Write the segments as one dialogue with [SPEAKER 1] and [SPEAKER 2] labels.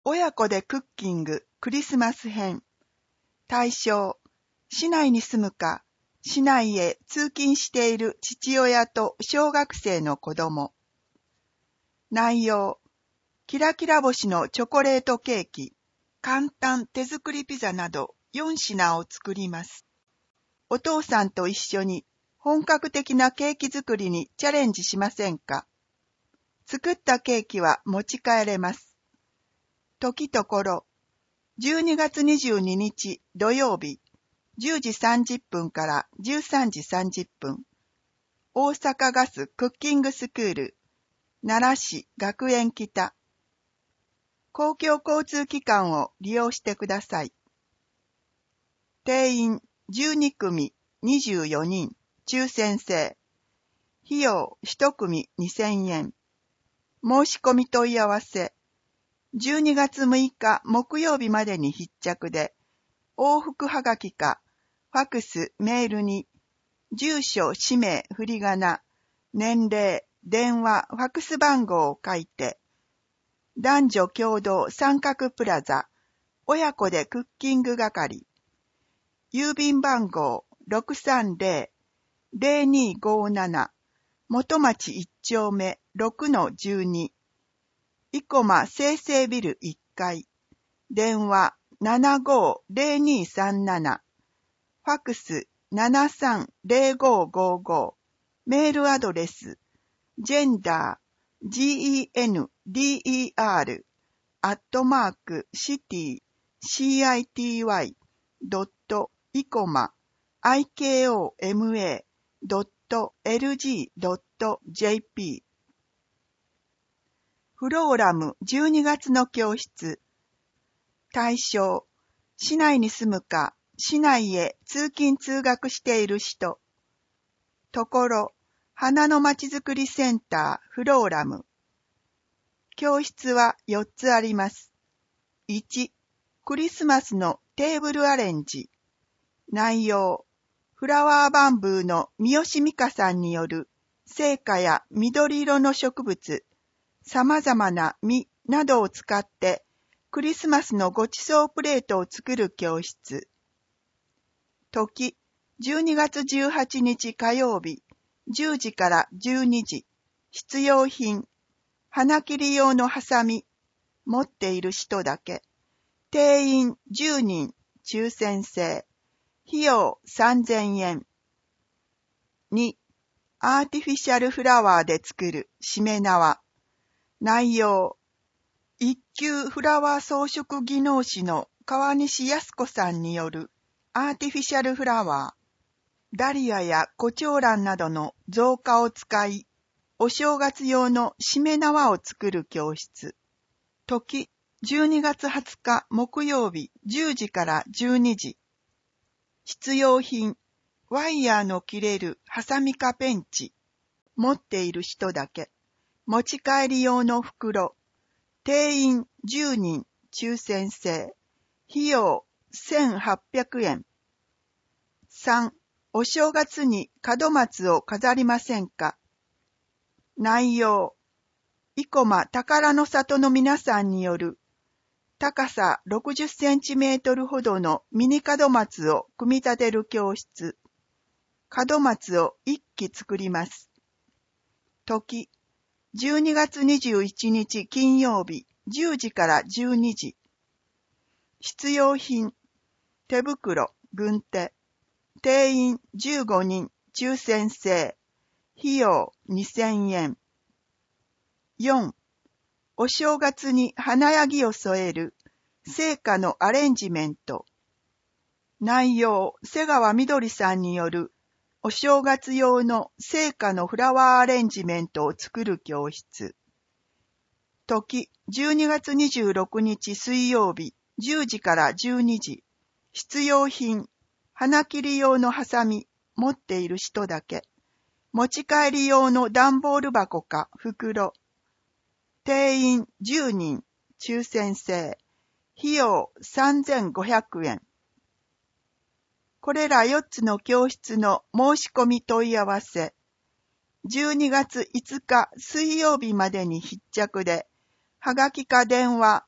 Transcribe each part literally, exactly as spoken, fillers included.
[SPEAKER 1] 親子でクッキングクリスマス編。対象、市内に住むか、市内へ通勤している父親と小学生の子供。内容、キラキラ星のチョコレートケーキ、簡単手作りピザなどよん品を作ります。お父さんと一緒に本格的なケーキ作りにチャレンジしませんか？作ったケーキは持ち帰れます。時ところ、じゅうにがつにじゅうににち土曜日、じゅうじさんじゅっぷんからじゅうさんじさんじゅっぷん、大阪ガスクッキングスクール、奈良市学園北、公共交通機関を利用してください。定員じゅうにくみにじゅうよにん、抽選制。費用いちくみにせんえん。申し込み問い合わせ。じゅうにがつむいか木曜日までに必着で、往復はがきか、ファクス、メールに、住所、氏名、振り仮名、年齢、電話、ファクス番号を書いて、男女共同三角プラザ、親子でクッキング係、郵便番号 ろくさんぜろ ぜろにごなな、元町いっちょうめ ろくのじゅうに、生駒生成ビルいっかい、電話 ななごーぜろにさんなな、ファクス ななさんぜろごごご、メールアドレス ジェンダー ジェンダー アットマーク シティ シティ ドット イコマ アイケーオーエムエー ドット エルジー ドット ジェーピー。フローラムじゅうにがつの教室。対象、市内に住むか、市内へ通勤通学している人。ところ、花のまちづくりセンターフローラム。教室はよっつあります。いち、クリスマスのテーブルアレンジ。内容、フラワーバンブーの三好美香さんによる生花や緑色の植物、様々な実などを使ってクリスマスのごちそうプレートを作る教室。時、じゅうにがつじゅうはちにち火曜日、じゅうじからじゅうにじ。必要品、花切り用のハサミ、持っている人だけ。定員じゅうにん、抽選制。費用さんぜんえん。に、アーティフィシャルフラワーで作るしめ縄。内容、一級フラワー装飾技能士の川西康子さんによるアーティフィシャルフラワー、ダリアやコチョウランなどの造花を使い、お正月用のしめ縄を作る教室。時、じゅうにがつはつか木曜日じゅうじからじゅうにじ。必要品、ワイヤーの切れるハサミかペンチ。持っている人だけ。持ち帰り用の袋。定員じゅうにん、抽選制。費用せんはっぴゃくえん。さん、お正月に門松を飾りませんか？内容、生駒宝の里の皆さんによる高さろくじゅっセンチメートルほどのミニ門松を組み立てる教室。門松をいっき作ります。時、じゅうにがつにじゅういちにち金曜日じゅうじからじゅうにじ。必要品、手袋、軍手。定員じゅうごにん、抽選制。費用にせんえん。よん、お正月に華やぎを添える生花のアレンジメント。内容、瀬川みどりさんによるお正月用の生花のフラワーアレンジメントを作る教室。時、じゅうにがつにじゅうろくにち水曜日じゅうじからじゅうにじ。必要品、花切り用のハサミ、持っている人だけ。持ち帰り用の段ボール箱か袋。定員じゅうにん、抽選制。費用さんぜんごひゃくえん。これらよっつの教室の申し込み問い合わせ。じゅうにがついつか水曜日までに必着で、はがきか電話、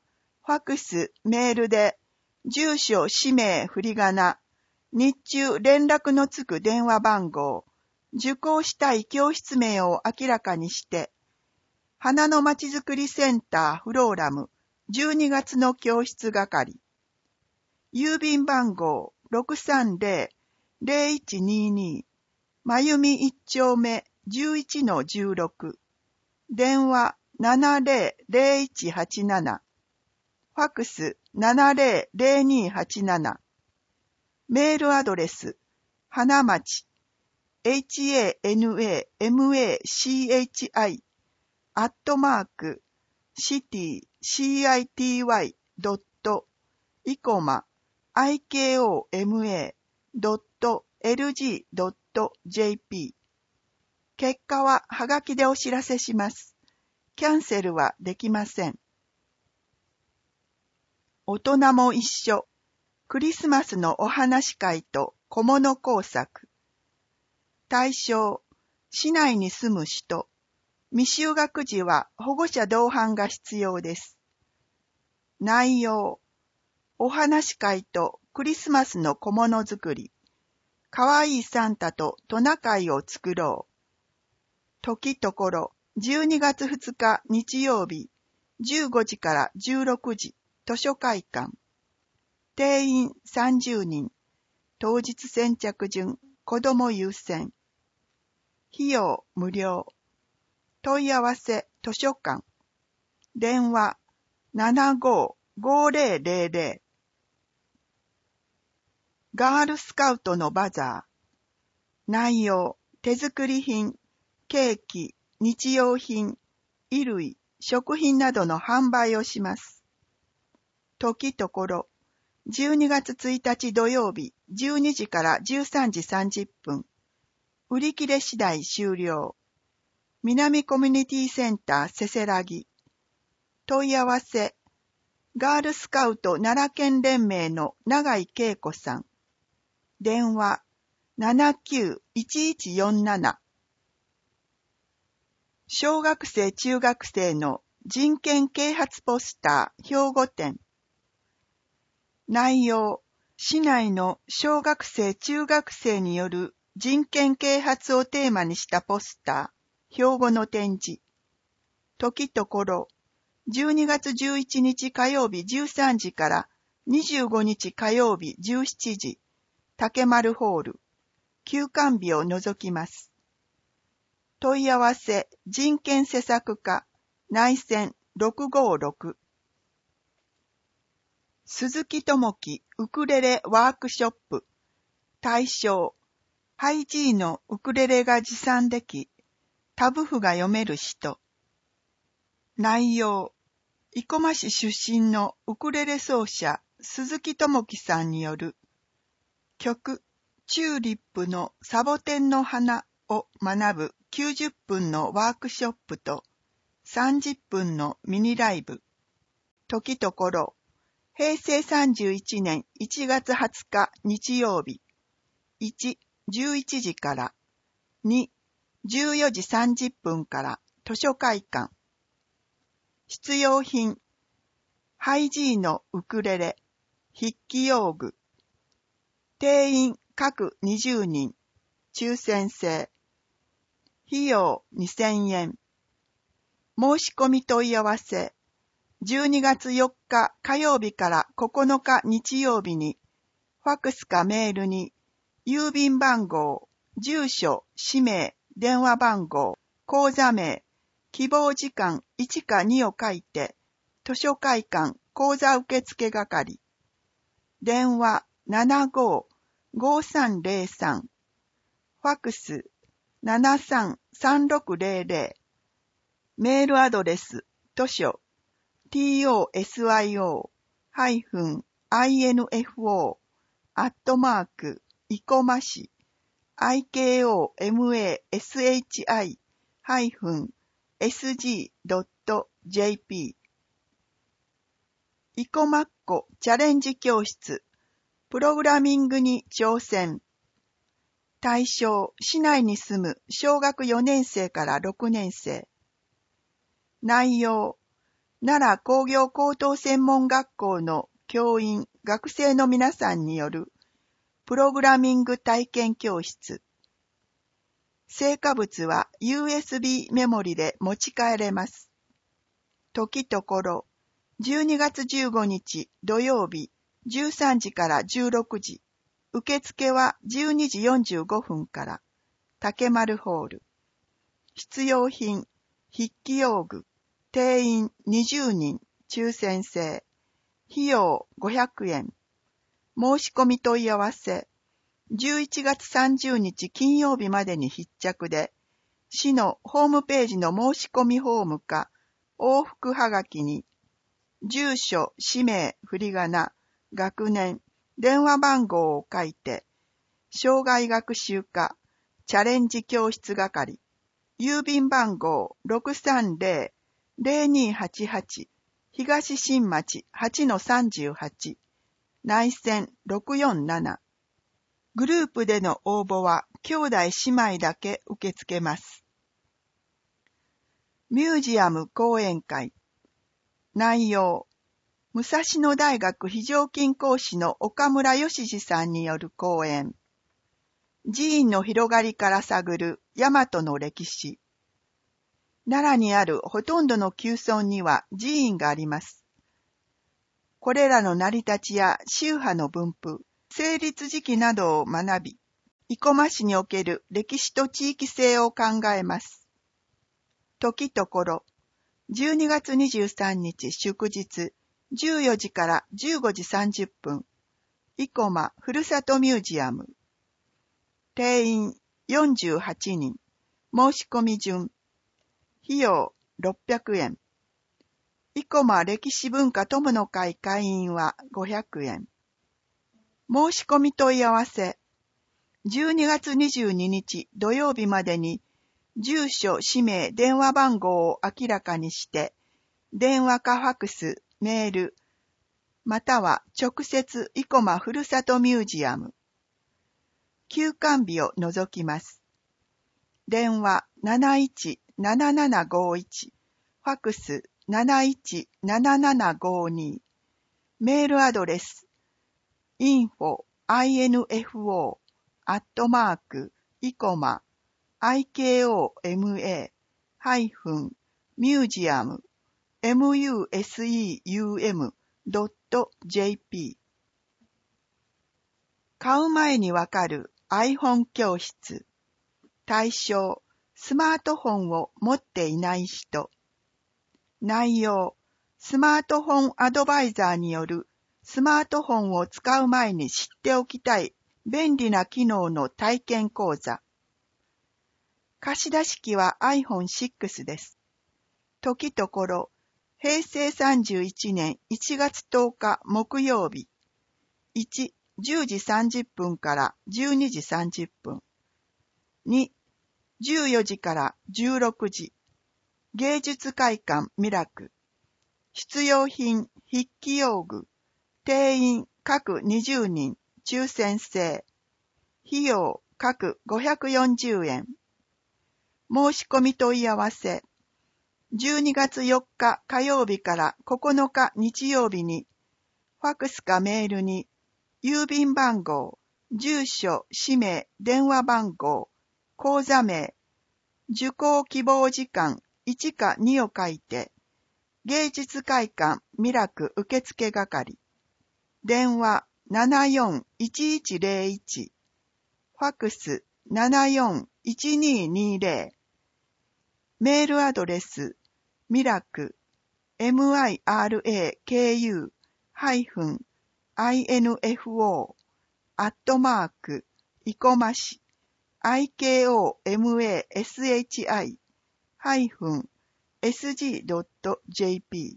[SPEAKER 1] ファクス、メールで、住所、氏名、振り仮名、日中連絡のつく電話番号、受講したい教室名を明らかにして、花のまちづくりセンターフローラムじゅうにがつの教室係、郵便番号 ろくさんぜろ ぜろいちにに まゆみいっ丁目 じゅういちのじゅうろく、電話 ななぜろぜろいちはちなな、ファクス ななぜろぜろにはちなな、メールアドレス、花町、hanamachi、アットマーク、シティ、city、ドット、イコマ、ikoma、ドット、lg、ドット、jp。結果ははがきでお知らせします。キャンセルはできません。大人も一緒。クリスマスのお話会と小物工作。対象、市内に住む人。未就学児は保護者同伴が必要です。内容、お話会とクリスマスの小物作り。かわいいサンタとトナカイを作ろう。時ところ、じゅうにがつふつか日曜日、じゅうごじからじゅうろくじ、図書会館。定員さんじゅうにん。当日先着順、子ども優先。費用無料。問い合わせ図書館。電話 ななごーごーぜろぜろぜろ。ガールスカウトのバザー。内容、手作り品、ケーキ、日用品、衣類、食品などの販売をします。時ところ、じゅうにがつついたち土曜日、じゅうにじからじゅうさんじさんじゅっぷん。売り切れ次第終了。南コミュニティセンターせせらぎ。問い合わせ、ガールスカウト奈良県連盟の永井恵子さん。電話 ななきゅういちいちよんなな。小学生中学生の人権啓発ポスター兵庫店。内容、市内の小学生中学生による人権啓発をテーマにしたポスター。兵庫の展示。時ところ、じゅうにがつじゅういちにち火曜日じゅうさんじからにじゅうごにち火曜日じゅうしちじ、竹丸ホール。休館日を除きます。問い合わせ、人権施策課、内線ろくごろく。鈴木智樹ウクレレワークショップ。対象、ハイジーのウクレレが持参でき、タブ譜が読める人。内容、生駒市出身のウクレレ奏者鈴木智樹さんによる曲チューリップのサボテンの花を学ぶきゅうじゅっぷんのワークショップとさんじゅっぷんのミニライブ。時ところ、へいせいさんじゅういちねんいちがつはつか日曜日。いち、じゅういちじから。に、じゅうよじさんじゅっぷんから図書会館。必要品、ハイジーのウクレレ、筆記用具。定員各にじゅうにん、抽選制。費用にせんえん。申し込み問い合わせ、じゅうにがつよっか火曜日からここのか日曜日に、ファクスかメールに、郵便番号、住所、氏名、電話番号、口座名、希望時間いちかにを書いて、図書会館口座受付係。電話 ななごーごーさんぜろさん。ファクス ななさんさんろくぜろぜろ。メールアドレス、図書、トスヨ -インフォ アットマーク、いこまし、イコマシ エスジー ドット ジェーピー。いこまっこチャレンジ教室、プログラミングに挑戦。対象、市内に住む小学よねんせいからろくねんせい。内容、 奈良工業高等専門学校の教員、学生の皆さんによるプログラミング体験教室。成果物は ユーエスビー メモリで持ち帰れます。時ところ、じゅうにがつじゅうごにち土曜日じゅうさんじからじゅうろくじ、受付はじゅうにじよんじゅうごふんから、竹丸ホール。必要品、筆記用具、定員にじゅうにん、抽選制。費用ごひゃくえん。申し込み問い合わせ。じゅういちがつさんじゅうにち金曜日までに必着で、市のホームページの申し込みフォームか、往復はがきに、住所、氏名、振り仮名、学年、電話番号を書いて、障害学習課、チャレンジ教室係、郵便番号 ろくさんぜろ ぜろにはちはち 東新町 はちのさんじゅうはち 内線ろくよんなな。グループでの応募は兄弟姉妹だけ受け付けます。ミュージアム講演会。内容。武蔵野大学非常勤講師の岡村義次さんによる講演。寺院の広がりから探る大和の歴史。奈良にあるほとんどの旧村には寺院があります。これらの成り立ちや宗派の分布、成立時期などを学び、生駒市における歴史と地域性を考えます。時ところ、じゅうにがつにじゅうさんにち祝日、じゅうよじからじゅうごじさんじゅっぷん、生駒ふるさとミュージアム。定員よんじゅうはちにん、申し込み順。費用ろっぴゃくえん。生駒歴史文化友の会会員はごひゃくえん。申し込み問い合わせ。じゅうにがつにじゅうににち土曜日までに、住所、氏名、電話番号を明らかにして、電話かファクス、メール、または直接生駒ふるさとミュージアム。休館日を除きます。電話なないちななななごいち、ファクスなないちななななごに、メールアドレス インフォ アットマーク イコマ アイケーオーエムエー ハイフン ミュージアム ミュージアム ドット ジェーピー。 買う前にわかる iPhone 教室。対象、スマートフォンを持っていない人。内容、スマートフォンアドバイザーによるスマートフォンを使う前に知っておきたい便利な機能の体験講座。貸し出し機は アイフォンシックス です。時ところ、へいせいさんじゅういちねんいちがつとおか木曜日。いち、じゅうじさんじゅっぷんからじゅうにじさんじゅっぷん。に、じゅうよじからじゅうろくじ。芸術会館ミラク。必要品、筆記用具。定員各にじゅうにん、抽選制。費用各ごひゃくよんじゅうえん。申し込み問い合わせ。じゅうにがつよっか火曜日からここのか日曜日に、ファクスかメールに、郵便番号、住所、氏名、電話番号、口座名、受講希望時間いちかにを書いて、芸術会館ミラク受付係。電話ななよんいちいちぜろいち、ファクスななよんいちににぜろ、メールアドレスミラク ミラク ハイフン インフォ アットマーク生駒市 アイケーオーエムエーシック ハイフン エスジー ドット ジェーピー。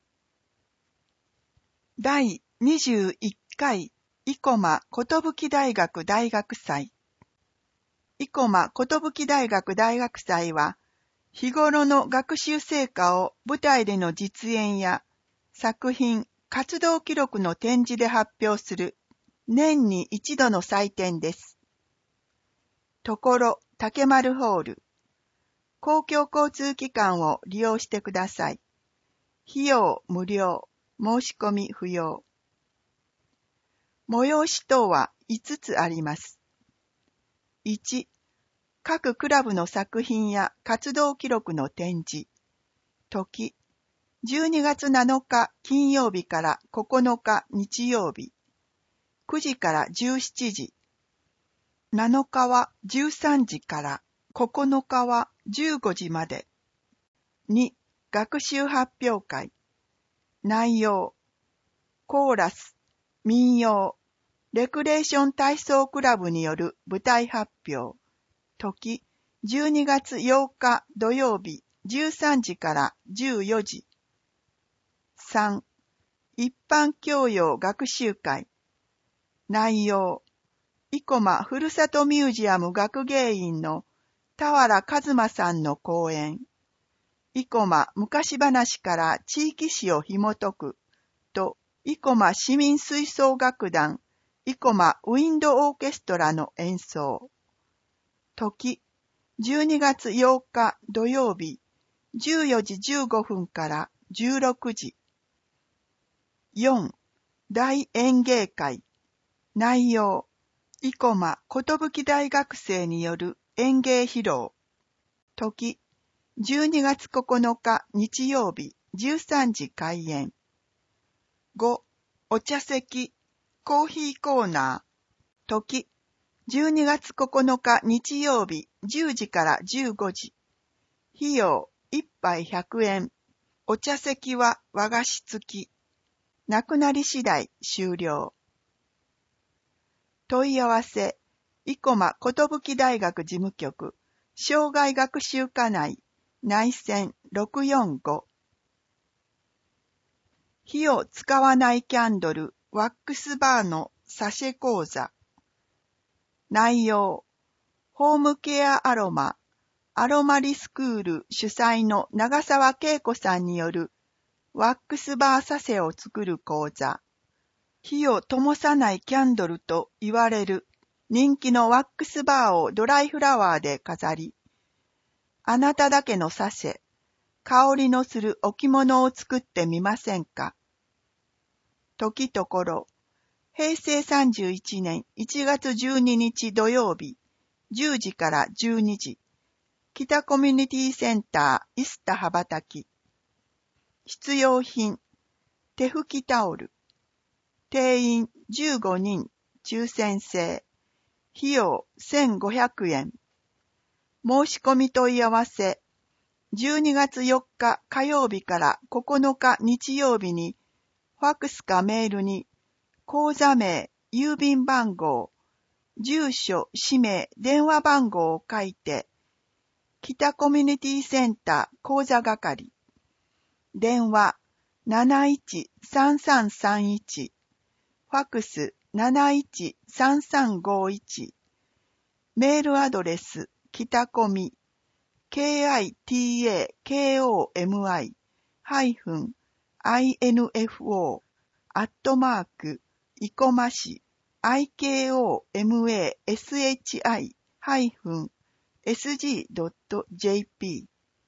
[SPEAKER 1] 第にじゅういっかい生駒寿大学大学祭。生駒寿大学大学祭は、日頃の学習成果を舞台での実演や作品、活動記録の展示で発表する年に一度の祭典です。ところ、竹丸ホール。公共交通機関を利用してください。 費用無料、申し込み不要。催し等はいつつあります。いち、各クラブの作品や活動記録の展示。時、じゅうにがつなのか金曜日からここのか日曜日。くじからじゅうしちじ。なのかはじゅうさんじから、ここのかはじゅうごじまで。に、学習発表会。内容、コーラス、民謡、レクレーション体操クラブによる舞台発表。時、じゅうにがつようか土曜日じゅうさんじからじゅうよじ。さん、一般教養学習会。内容、生駒ふるさとミュージアム学芸員の田原一馬さんの講演。生駒昔話から地域史を紐解くと、生駒市民吹奏楽団、生駒ウィンドオーケストラの演奏。時、じゅうにがつようか土曜日じゅうよじじゅうごふんからじゅうろくじ。よん、大演芸会。内容、生駒寿大学生による演芸披露。時、じゅうにがつここのか日曜日じゅうさんじ開演。ご、お茶席、コーヒーコーナー。時、じゅうにがつここのか日曜日じゅうじからじゅうごじ。費用いっぱいひゃくえん。お茶席は和菓子付き。なくなり次第終了。問い合わせ、生駒寿大学事務局、生涯学習課内、内線ろくよんご。火を使わないキャンドル、ワックスバーのサシェ講座。内容、ホームケアアロマ、アロマリスクール主催の長澤恵子さんによるワックスバーサセを作る講座。火を灯さないキャンドルと言われる人気のワックスバーをドライフラワーで飾り、あなただけのサシェ、香りのする置物を作ってみませんか。時ところ、へいせいさんじゅういちねんいちがつじゅうににち土曜日、じゅうじからじゅうにじ、北コミュニティセンターイスタ羽ばたき。必要品、手拭きタオル。定員じゅうごにん、抽選制。費用せんごひゃくえん。申し込み問い合わせ、じゅうにがつよっか火曜日からここのか日曜日に、ファックスかメールに、口座名、郵便番号、住所、氏名、電話番号を書いて、北コミュニティセンター口座係。電話 なないちさんさんさんいち、ファックス なないちさんさんごいち、メールアドレス北コミ ケーアイティーエーケーオーエムアイ ハイフン アイエヌエフオー アットマーク生駒市 アイケーオーエムエーエスエイチアイ ハイフン エスジー ドット ジェーピー。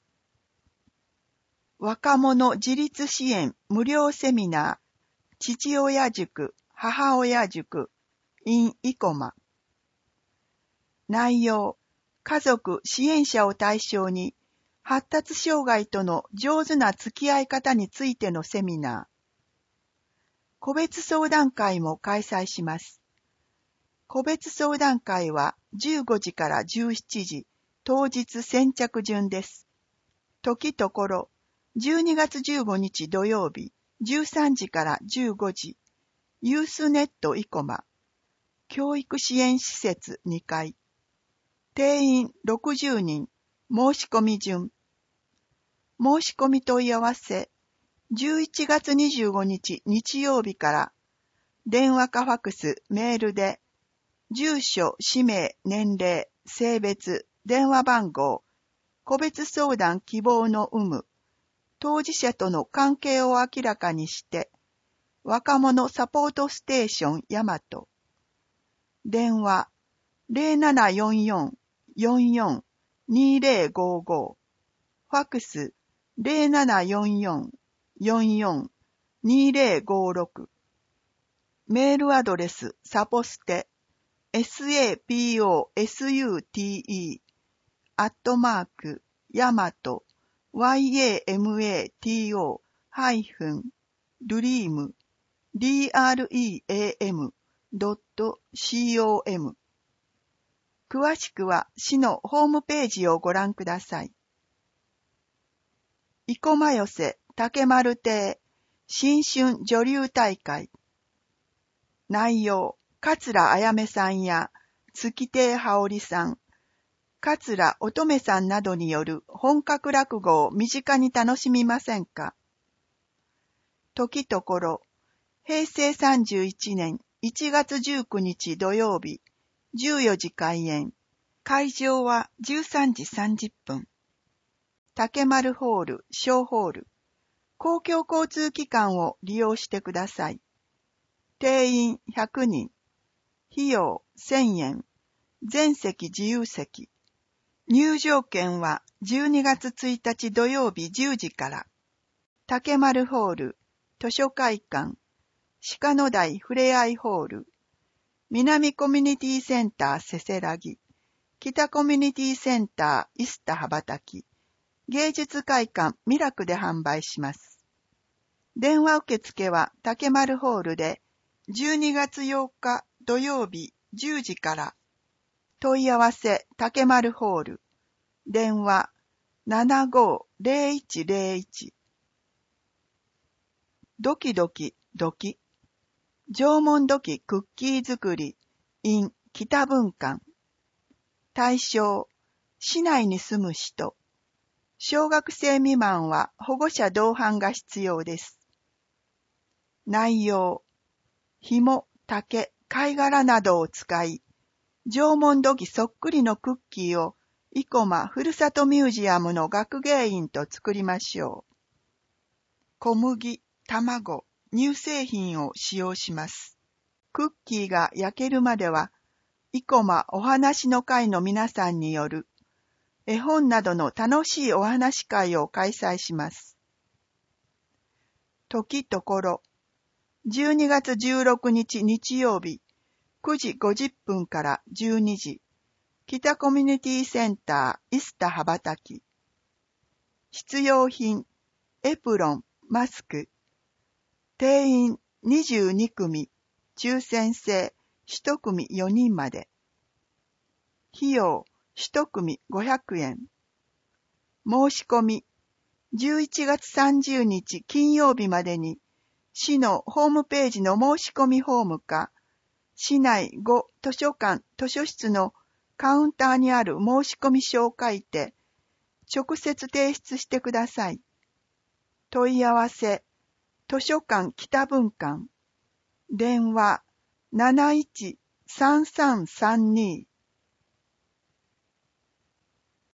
[SPEAKER 1] 若者自立支援無料セミナー、父親塾、母親塾、in 生駒。内容、家族、支援者を対象に、発達障害との上手な付き合い方についてのセミナー。個別相談会も開催します。個別相談会はじゅうごじからじゅうしちじ、当日先着順です。時ところ、じゅうにがつじゅうごにち土曜日、じゅうさんじからじゅうごじ、ユースネット生駒、教育支援施設にかい、定員ろくじゅうにん、申し込み順。申し込み問い合わせ、じゅういちがつにじゅうごにち日曜日から、電話かファックス、メールで、住所、氏名、年齢、性別、電話番号、個別相談希望の有無、当事者との関係を明らかにして、若者サポートステーション大和。電話ゼロななよんよん よんよん にゼロごご。ファックスゼロななよんよんよんよん にぜろごろく。メールアドレスサポステ sapostute アットマークヤマト yamato ハイフンドリーム dream ドット com。 詳しくは市のホームページをご覧ください。生駒寄せ竹丸亭新春女流大会。内容、桂あやめさんや月亭羽織さん、桂乙女さんなどによる本格落語を身近に楽しみませんか。時ところ、へいせいさんじゅういちねんいちがつじゅうくにち土曜日、じゅうよじ開演。会場はじゅうさんじさんじゅっぷん。竹丸ホール、小ホール。公共交通機関を利用してください。定員ひゃくにん。費用せんえん。全席自由席。入場券はじゅうにがつついたち土曜日じゅうじから。竹丸ホール、図書会館、鹿野台ふれあいホール、南コミュニティセンターせせらぎ、北コミュニティセンター伊須田羽ばたき、芸術会館ミラクで販売します。電話受付は竹丸ホールでじゅうにがつようか土曜日じゅうじから。問い合わせ竹丸ホール。電話 ななごーぜろいちぜろいち。ドキドキドキ。縄文土器クッキー作り in 北文館。対象、市内に住む人。小学生未満は保護者同伴が必要です。内容、紐、竹、貝殻などを使い、縄文土器そっくりのクッキーを生駒ふるさとミュージアムの学芸員と作りましょう。小麦、卵、乳製品を使用します。クッキーが焼けるまでは、生駒お話の会の皆さんによる絵本などの楽しいお話会を開催します。時ところ、じゅうにがつじゅうろくにち日曜日、くじごじゅっぷんからじゅうにじ、北コミュニティセンター伊須田羽ばたき。必要品、エプロン、マスク。定員にじゅうにくみ、抽選制、いちくみよにんまで。費用、いちくみごひゃくえん。申し込み、じゅういちがつさんじゅうにち金曜日までに、市のホームページの申し込みフォームか、市内ご図書館図書室のカウンターにある申し込み書を書いて、直接提出してください。問い合わせ、図書館北文館。電話 なないちさんさんさんに